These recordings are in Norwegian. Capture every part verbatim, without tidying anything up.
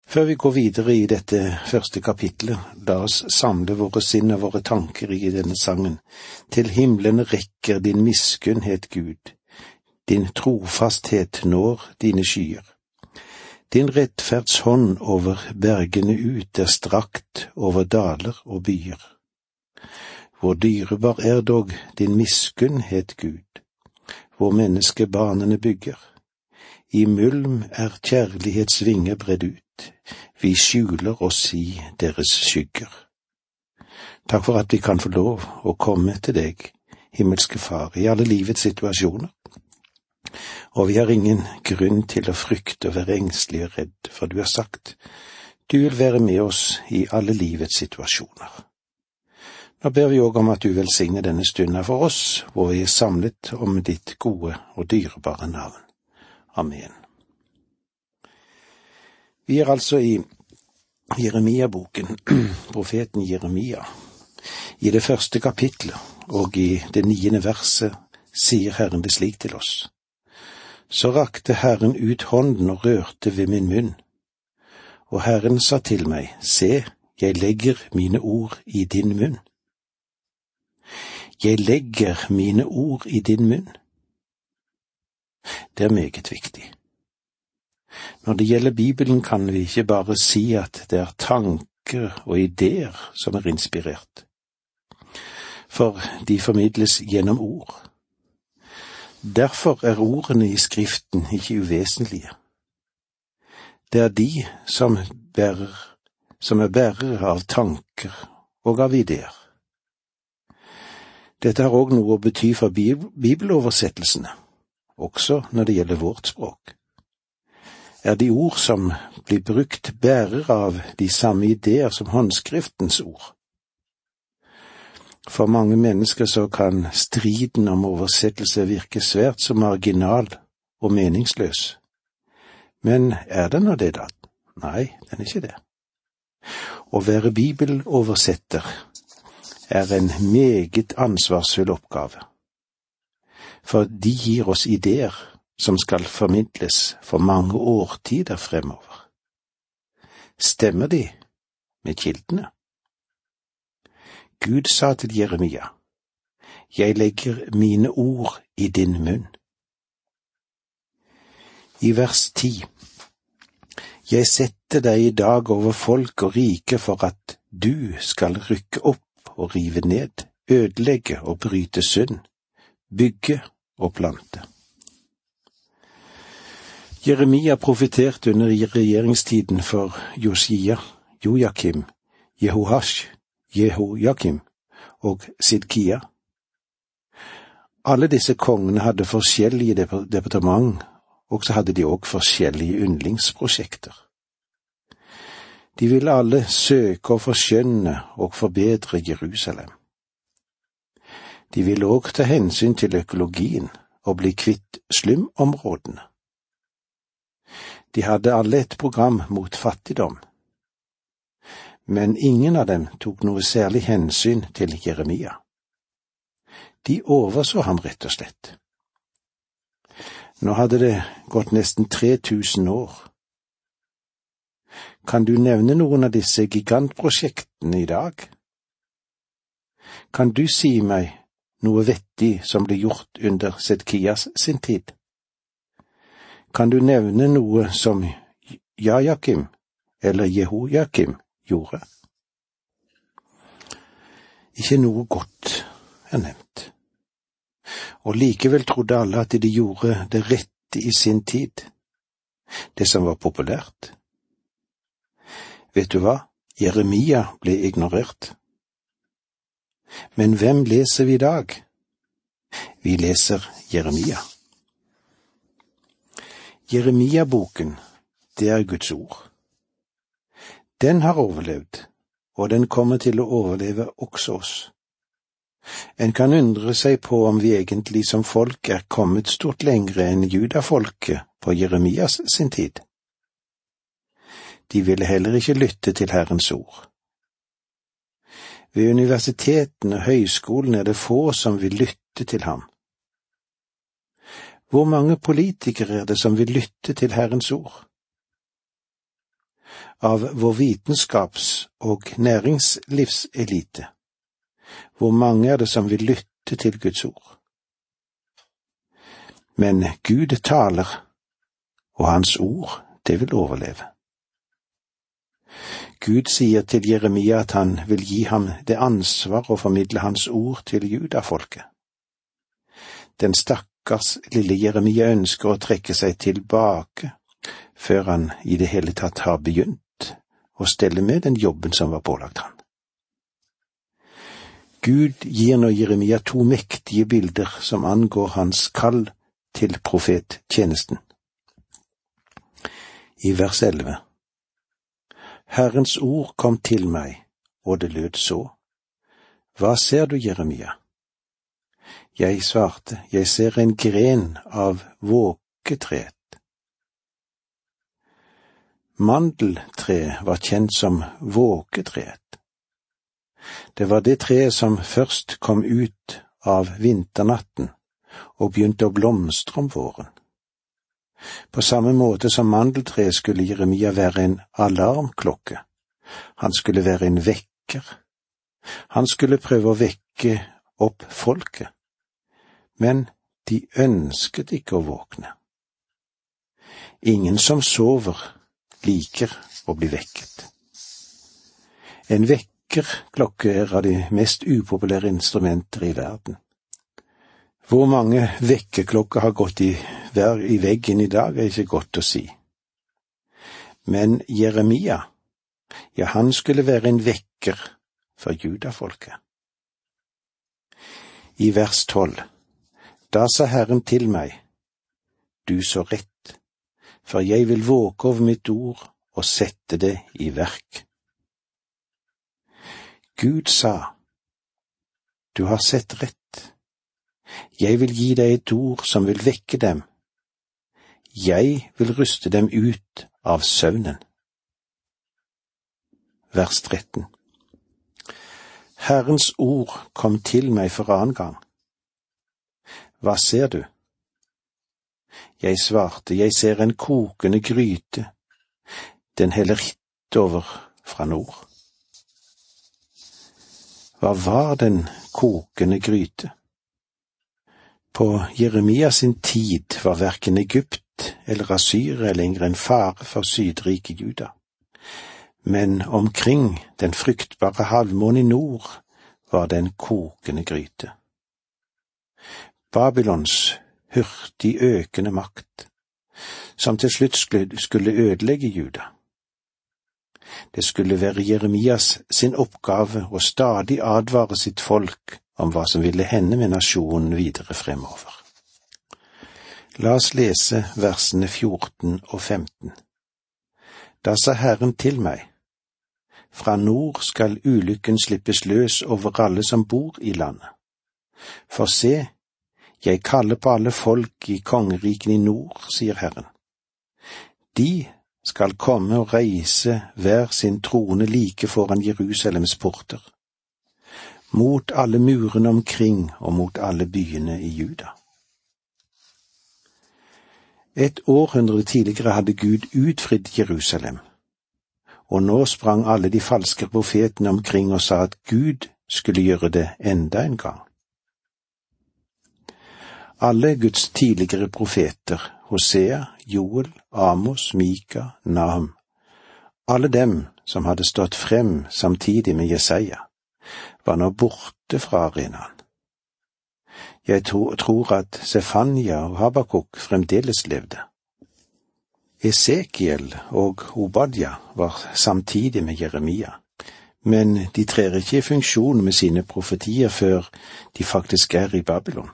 Før vi går videre i dette første kapitlet, la oss samle våre sinn og våre tanker i denne sangen. Til himlene rekker din miskunnhet, Gud. Din trofasthet når dine skyer. Din rettferdshånd over bergene ut er strakt over daler og byer. Hvor dyrebar er dog din miskunnhet, Gud, hvor menneskebanene bygger. I mulm er kjærlighets vinger bredd ut. Vi skjuler oss i deres skygger. Takk for at vi kan få lov å komme til deg, himmelske Far, i alle livets situasjoner. Og vi har ingen grunn til å frykte og være engstelig og redd, for du har sagt, du vil være med oss i alle livets situasjoner. Nå ber vi også om at du velsigner denne stunden for oss, hvor vi er samlet om ditt gode og dyrebare navn. Amen. Vi er altså i Jeremia-boken, profeten Jeremia. I det første kapitlet og i det niende verset sier Herren det slik til oss. Så rakte Herren ut hånden og rørte ved min munn. Og Herren sa til meg, se, jeg legger mine ord i din munn. Jeg legger mine ord i din munn. Det er meget viktig. Når det gjelder Bibelen kan vi ikke bare si at det er tanker og ideer som er inspirert, for de formidles gjennom ord. Derfor er ordene i Skriften ikke uvesentlige. Det er de som, bærer, som er bærere av tanker og av ideer. Dette har også noe å bety for bibeloversettelsene, også når det gjelder vårt språk. Er de ord som blir brukt bærer av de samme ideer som håndskriftens ord. For mange mennesker så kan striden om oversettelse virke svært så marginal og meningsløs. Men er det nå det da? Nei, den er ikke det. Å være bibeloversetter er en meget ansvarsfull oppgave. For de gir oss ideer som skal formidles for mange årtider fremover. Stemmer de med kildene? Gud sa til Jeremia, jeg legger mine ord i din munn. I vers ti, jeg setter deg i dag over folk og rike for at du skal rykke opp og rive ned, ødelegge og bryte synd, bygge og plante. Jeremia profeterte under regjeringstiden for Josia, Joakim, Jehoash, Jehojakim og Sidkia. Alle disse kongene hadde forskjellige departement, og så hadde de også forskjellige yndlingsprosjekter. De ville alle søke å forskjønne og forbedre Jerusalem. De ville også ta hensyn til økologien og bli kvitt slumområdene. De hadde alle et program mot fattigdom, men ingen av dem tok noe særlig hensyn til Jeremia. De overså ham rett og slett. Nå hadde det gått nesten tre tusen år. Kan du nevne noen av disse gigantprosjektene i dag? Kan du si meg noe vettig som ble gjort under Sedkias sin tid? Kan du nevne noe som Joakim eller Jehojakim gjorde? Ikke noe godt er nevnt. Og likevel trodde alle at de gjorde det rette i sin tid, det som var populært. Vet du hva? Jeremia ble ignorert. Men hvem leser vi i dag? Vi leser Jeremia. Jeremia-boken, det er Guds ord. Den har overlevd, og den kommer til å overleve også oss. En kan undre seg på om vi egentlig som folk er kommet stort lengre enn judafolket på Jeremias sin tid. De ville heller ikke lytte til Herrens ord. Ved universitetene og høyskolene er det få som vil lytte til ham. Hvor mange politikere er det som vil lytte til Herrens ord? av vår vitenskaps- og næringslivselite. Hvor mange er det som vil lytte til Guds ord? Men Gud taler, og hans ord, det vil overleve. Gud sier til Jeremia at han vil gi ham det ansvar å formidle hans ord til judafolket. Den stakkars lille Jeremia ønsker å trekke seg tilbake, før han i det hele tatt har begynt å stelle med den jobben som var pålagt han. Gud gir nå Jeremia to mektige bilder som angår hans kall til profettjenesten. I vers elleve. Herrens ord kom til meg, og det lød så. Hva ser du, Jeremia? Jeg svarte, jeg ser en gren av våketreet. Mandeltreet var kjent som våketreet. Det var det treet som først kom ut av vinternatten og begynte å blomstre om våren. På samme måte som mandeltreet skulle Jeremia være en alarmklokke. Han skulle være en vekker. Han skulle prøve å vekke opp folket. Men de ønsket ikke å våkne. Ingen som sover, liker å bli vekket. En vekkerklokke er av de mest upopulære instrumenter i verden. Hvor mange vekkerklokker har gått i, i veggen i dag, er ikke godt å si. Men Jeremia, ja, han skulle være en vekker for judafolket. I vers tolv, da sa Herren til meg, du så rett, for jeg vil våke over mitt ord og sette det i verk. Gud sa, du har sett rett. Jeg vil gi deg et ord som vil vekke dem. Jeg vil ryste dem ut av søvnen. Vers tretten. Herrens ord kom til meg for annen gang. Hva ser du? Jeg svarte, jeg ser en kokende gryte. Den heller hit over fra nord. Hva var den kokende gryte? På Jeremia sin tid var hverken Egypt eller Assyria lenger en fare for sydrike Juda. Men omkring den fruktbare halvmånen i nord var det en kokende gryte. Babylons hurtig økende makt, som til slutt skulle ødelegge Juda. Det skulle være Jeremias sin oppgave å stadig advare sitt folk om hva som ville hende med nasjonen videre fremover. La oss lese versene fjorten og femten. Da sa Herren til meg, fra nord skal ulykken slippes løs over alle som bor i landet. For se, jeg kaller på alle folk i kongeriken i nord, sier Herren. De skal komme og reise hver sin trone like foran Jerusalems porter, mot alle murene omkring og mot alle byene i Juda. Et århundre tidligere hadde Gud utfridd Jerusalem, og nå sprang alle de falske profetene omkring og sa at Gud skulle gjøre det enda en gang. Alle Guds tidligere profeter, Hosea, Joel, Amos, Mika, Nahum, alle dem som hadde stått frem samtidig med Jesaja, var nå borte fra arenaen. Jeg tror at Sefania og Habakuk fremdeles levde. Esekiel og Obadja var samtidig med Jeremia, men de trer ikke i funksjon med sine profetier før de faktisk er i Babylon.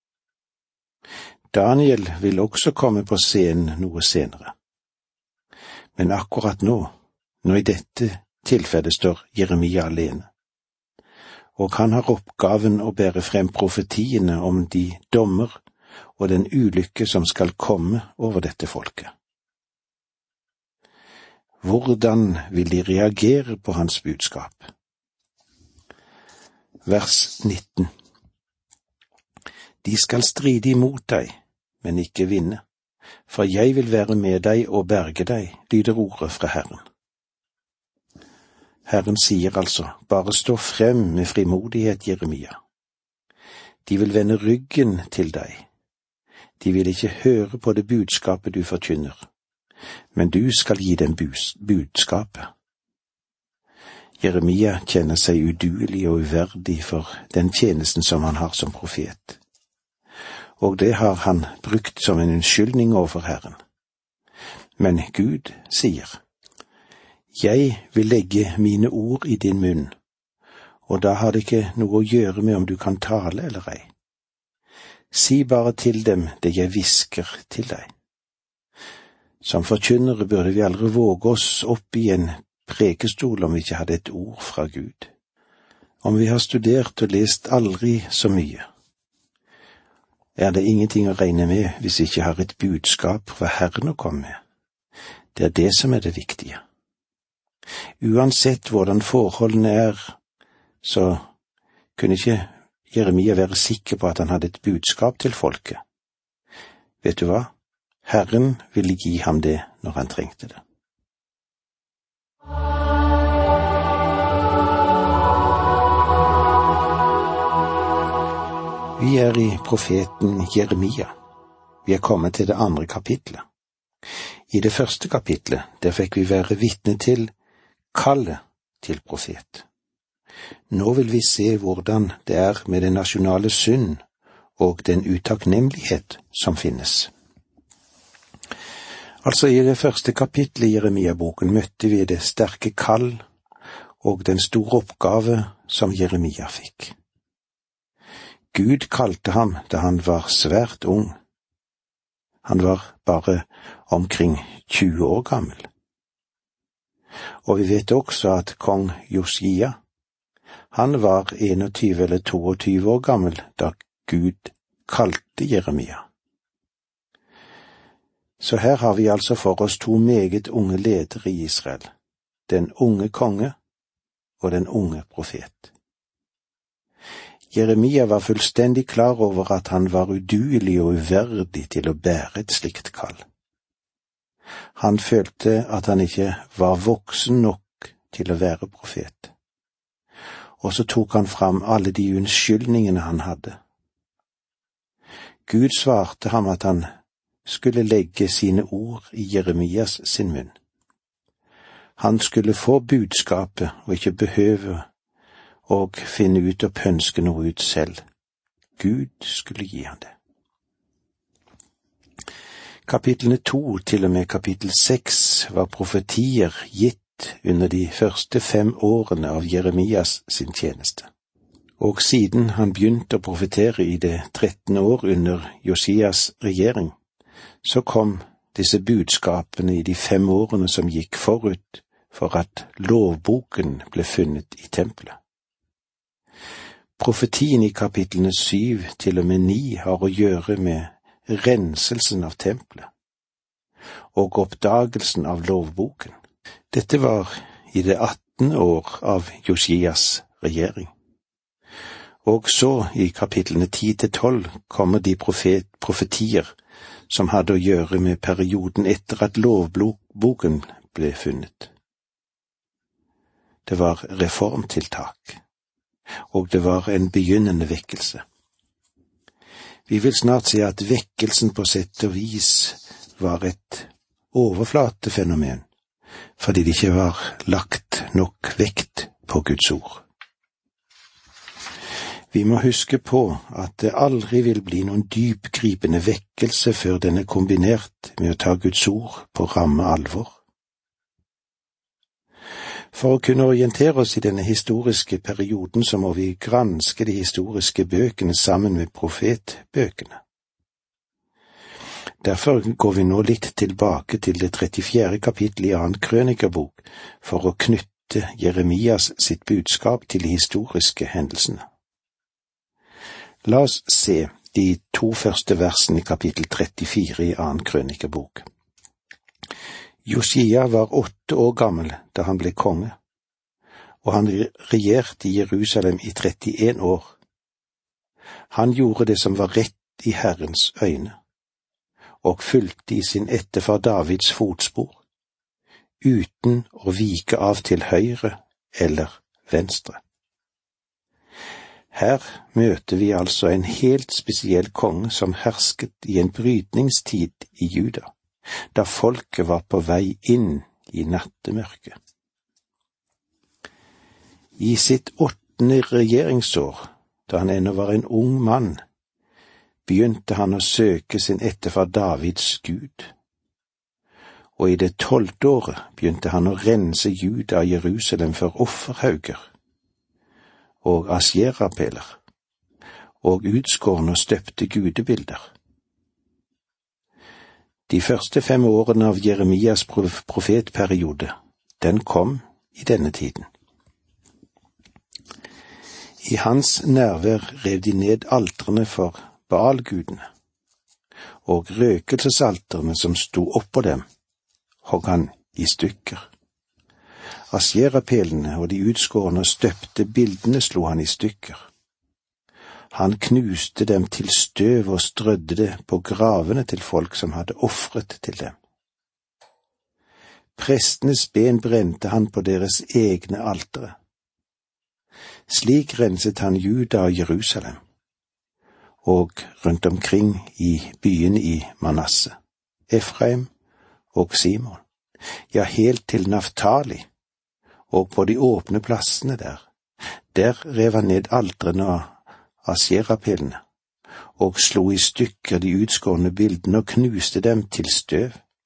Daniel vil også komme på scenen noe senere. Men akkurat nå, nå i dette tilfellet står Jeremia alene. Og han har oppgaven å bære frem profetiene om de dommer og den ulykke som skal komme over dette folket. Hvordan vil de reagere på hans budskap? Vers nitten. De skal stride imot deg, men ikke vinne, for jeg vil være med deg og berge deg, lyder ordet fra Herren. Herren sier altså, bare stå frem med frimodighet, Jeremia. De vil vende ryggen til deg. De vil ikke høre på det budskapet du forkynner, men du skal gi dem budskapet. Jeremia kjenner seg uduelig og uverdig for den tjenesten som han har som profet. Og det har han brukt som en unnskyldning overfor Herren. Men Gud sier, «Jeg vil legge mine ord i din munn, og da har det ikke noe å gjøre med om du kan tale eller ei. Si bare til dem det jeg hvisker til deg.» Som forkynnere burde vi aldri våge oss opp i en prekestol om vi ikke hadde et ord fra Gud. Om vi har studert og lest aldri så mye, er det ingenting å regne med hvis vi ikke har et budskap fra Herren å komme med. Det er det som er det viktige. Uansett hvordan forholdene er, så kunne ikke Jeremia være sikker på at han hadde et budskap til folket. Vet du hva? Herren ville gi ham det når han trengte det. Vi er i profeten Jeremia. Vi er kommet til det andre kapitlet. I det første kapitlet, der fikk vi være vitne til kallet til profet. Nå vil vi se hvordan det er med den nasjonale synd og den utakknemlighet som finnes. Altså i det første kapitlet i Jeremia-boken møtte vi det sterke kall og den store oppgave som Jeremia fikk. Gud kalte ham da han var svært ung. Han var bare omkring tjue år gammel. Og vi vet også at kong Josia, han var enogtyve eller toogtyve år gammel da Gud kalte Jeremia. Så her har vi altså for oss to meget unge ledere i Israel, den unge konge og den unge profet. Jeremia var fullstendig klar over at han var uduelig og uverdig til å bære et slikt kall. Han følte at han ikke var voksen nok til å være profet. Og så tok han fram alle de unnskyldningene han hadde. Gud svarte ham at han skulle legge sine ord i Jeremias sin munn. Han skulle få budskapet og ikke behøve og finne ut og pønske noe ut selv. Gud skulle gi han det. Kapitlene to til og med kapittel seks var profetier gitt under de første fem årene av Jeremias sin tjeneste. Og siden han begynte å profetere i det trettende år under Josias regjering, så kom disse budskapene i de fem årene som gikk forut for at lovboken ble funnet i tempelet. Profetien i kapitlene syv til og med ni har å gjøre med renselsen av tempelet og oppdagelsen av lovboken. Dette var i det attende år av Josias regjering. Og så i kapitlene ti til tolv kommer de profet, profetier som hadde å gjøre med perioden etter at lovboken ble funnet. Det var reformtiltak, og det var en begynnende vekkelse. Vi vil snart se at vekkelsen på sett og vis var et overflatefenomen, fordi det ikke var lagt nok vekt på Guds ord. Vi må huske på at det aldri vil bli noen dypgripende vekkelse før den er kombinert med å ta Guds ord på ramme alvor. For å kunne orientere oss i denne historiske perioden så må vi granske de historiske bøkene sammen med profetbøkene. Derfor går vi nå litt tilbake til det trettifjerde kapittel i annen krønikerbok for å knytte Jeremias sitt budskap til de historiske hendelsene. La oss se de to første versene i kapittel trettifire i annen krønikerbok. Josia var åtte år gammel da han ble konge, og han regjerte i Jerusalem i trettien år. Han gjorde det som var rett i Herrens øyne, og fulgte i sin etterfar Davids fotspor, uten å vike av til høyre eller venstre. Her møter vi altså en helt spesiell konge som hersket i en brytningstid i Juda, da folket var på vei inn i nattemørket. I sitt åttende regjeringsår, da han ennå var en ung mann, begynte han å søke sin etterfar Davids Gud. Og i det tolvte året begynte han å rense Juda og Jerusalem for offerhauger og asjerapeler, og utskårne og støpte gudebilder. De første fem årene av Jeremias profetperiode, den kom i denne tiden. I hans nærvær rev de ned altrene for Baal-gudene, og røkelsesaltrene som sto oppå dem, hogg han i stykker. Asjerapelene og de utskårne og støpte bildene slo han i stykker. Han knuste dem til støv og strødde det på gravene til folk som hadde ofret til dem. Prestenes ben brente han på deres egne altere. Slik renset han Juda og Jerusalem, og rundt omkring i byene i Manasse, Efraim og Simon, ja helt til Naftali, og på de åpne plassene der, der rev han ned altrene og asjerapelene, og slo i stykker de utskårne bildene og knuste dem til støv.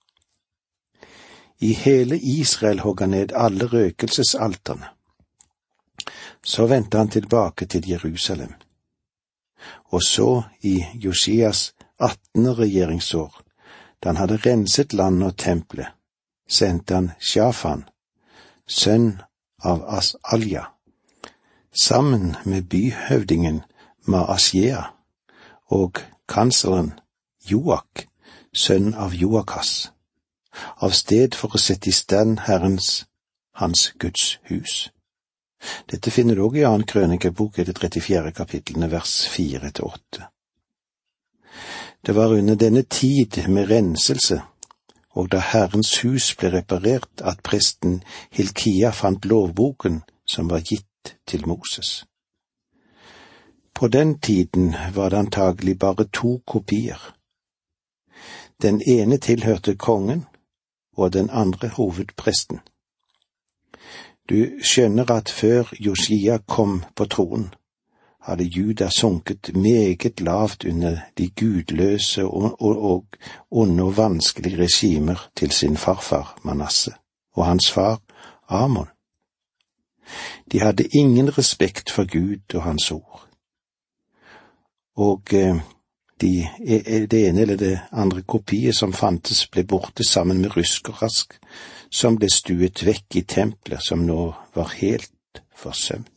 I hele Israel hogg han ned alle røkelsesalterne. Så vendte han tilbake til Jerusalem. Og så i Josias attende regjeringsår, da han hadde renset landet og tempelet, sendte han Shafan, sønn av Asalja, sammen med byhøvdingen Maasjea og kansleren Joak, sønn av Joakas, av sted for å sette i stand Herrens, hans Guds hus. Dette finner du også i annen krønikebok i det trettifjerde kapitlene, vers fire til åtte. Det var under denne tid med renselse, og da Herrens hus ble reparert, at presten Hilkia fant lovboken som var gitt til Moses. På den tiden var det antagelig bare to kopier. Den ene tilhørte kongen, og den andre hovedpresten. Du skjønner at før Josia kom på tronen, hadde Juda sunket meget lavt under de gudløse og, og, og onde og vanskelige regimer til sin farfar Manasse og hans far Amon. De hadde ingen respekt for Gud og hans ord. Og eh, de, det ene eller det andre kopiet som fantes ble borte sammen med rusk og rask, som ble stuet vekk i templer som nå var helt forsømt.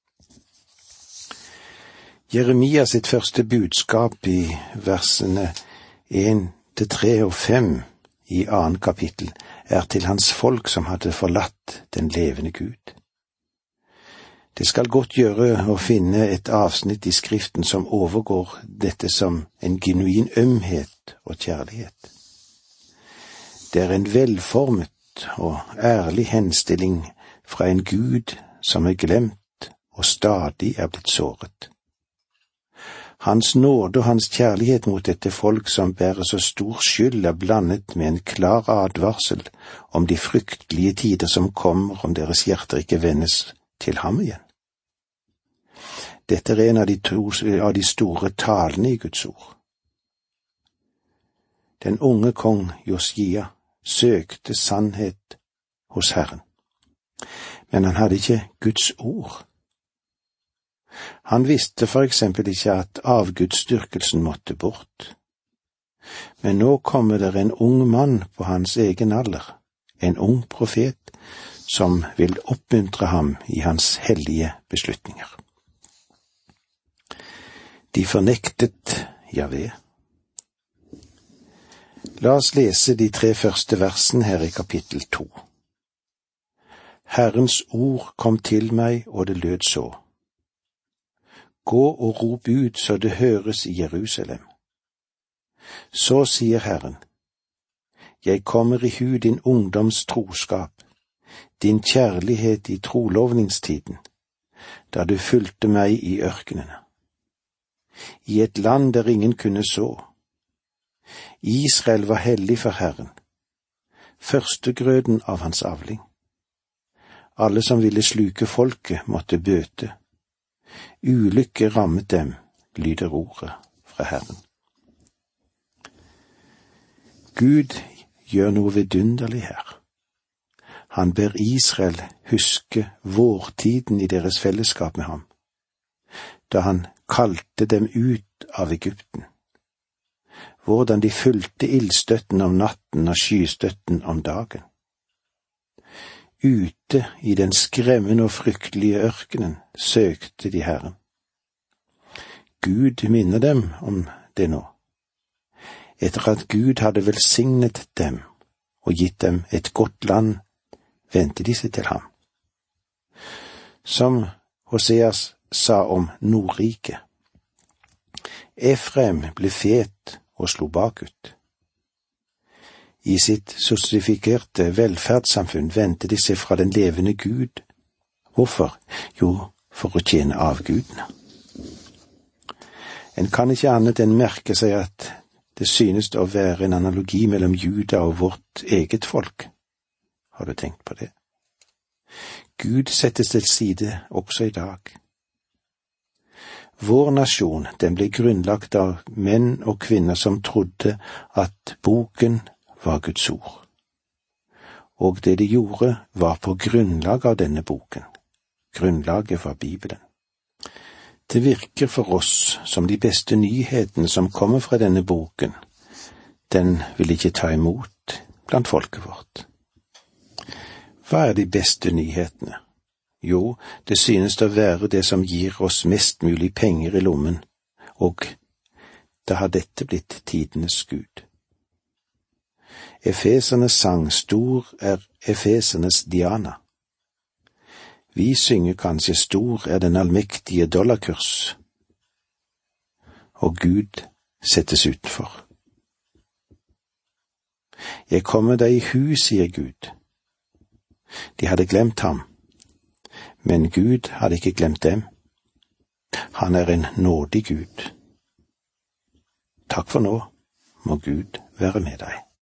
Jeremia sitt første budskap i versene en til tre og fem i annet kapittel er til hans folk som hadde forlatt den levende Gud. Det skal godt gjøre å finne et avsnitt i Skriften som overgår dette som en genuin ømhet og kjærlighet. Det er en velformet og ærlig henstilling fra en Gud som er glemt og stadig er blitt såret. Hans nåde og hans kjærlighet mot dette folk som bærer så stor skyld er blandet med en klar advarsel om de fryktelige tider som kommer om deres hjerter ikke vendes til ham igjen. Dette er en av de, to, av de store talene i Guds ord. Den unge kong Josia søkte sannhet hos Herren, men han hadde ikke Guds ord. Han visste for eksempel ikke at avgudsdyrkelsen måtte bort. Men nå kommer det en ung mann på hans egen alder, en ung profet, som vil oppmuntre ham i hans hellige beslutninger. De fornektet Jahve. La oss lese de tre første versene her i kapittel to. Herrens ord kom til meg, og det lød så. Gå og rop ut så det høres i Jerusalem. Så sier Herren, jeg kommer i hu din ungdoms troskap, din kjærlighet i trolovningstiden, da du fulgte meg i ørkenene, i et land der ingen kunne så. Israel var hellig for Herren, førstegrøden av hans avling. Alle som ville sluke folket, måtte bøte. Ulykke rammet dem, lyder ordet fra Herren. Gud gjør noe vidunderlig her. Han ber Israel huske vårtiden i deres fellesskap med ham, da han kalte dem ut av Egypten. Hvordan de fulgte ildstøtten om natten og skystøtten om dagen. Ute i den skremmende og fryktelige ørkenen søkte de Herren. Gud minner dem om det nå. Etter at Gud hadde velsignet dem og gitt dem et godt land, vendte de seg til ham. Som Hoseas sa om Nordriket. Efraim ble fet og slo bakut. I sitt sosifikerte velferdssamfunn vendte de seg fra den levende Gud. Hvorfor? Jo, for å tjene avgudene. En kan ikke annet enn merke seg at det synes å være en analogi mellom Juda og vårt eget folk. Har du tenkt på det? Gud settes til side også i dag. Vår nasjon, den ble grunnlagt av menn og kvinner som trodde at boken var Guds ord. Og det de gjorde var på grunnlag av denne boken. Grunnlaget var Bibelen. Det virker for oss som de beste nyhetene som kommer fra denne boken. Den vil ikke ta imot blant folket vårt. Hva er de beste nyhetene? Jo, det synes å være det som gir oss mest mulig penger i lommen, og da har dette blitt tidenes Gud. Efesernes sang, stor er Efesernes Diana. Vi synger kanskje stor er den allmektige dollarkurs, og Gud settes utenfor. Jeg kommer deg i hu, sier Gud. De hadde glemt ham, men Gud hadde ikke glemt dem. Han er en nådig Gud. Takk for nå, må Gud være med deg.